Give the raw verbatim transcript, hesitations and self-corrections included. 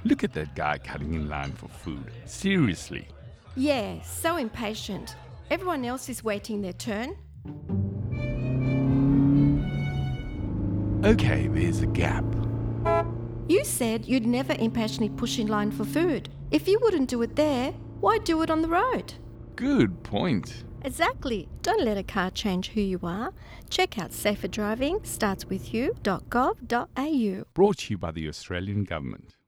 Look at that guy cutting in line for food. Seriously. Yeah, so impatient. Everyone else is waiting their turn. Okay, there's a gap. You said you'd never impatiently push in line for food. If you wouldn't do it there, why do it on the road? Good point. Exactly. Don't let a car change who you are. Check out safer driving starts with you dot gov dot a u. Brought to you by the Australian Government.